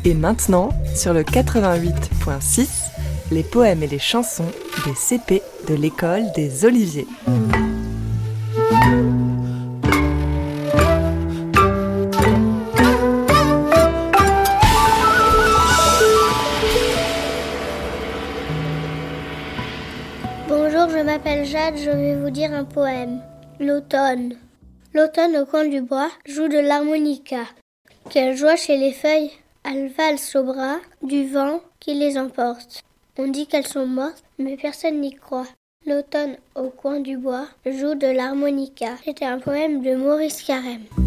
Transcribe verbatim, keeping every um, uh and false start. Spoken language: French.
Et maintenant, sur le quatre-vingt-huit virgule six, les poèmes et les chansons des C P de l'école des Oliviers. Bonjour, je m'appelle Jade, je vais vous dire un poème. L'automne. L'automne au coin du bois joue de l'harmonica. Quelle joie chez les feuilles, elles valsent au bras du vent qui les emporte. On dit qu'elles sont mortes, mais personne n'y croit. L'automne au coin du bois joue de l'harmonica. C'était un poème de Maurice Carême.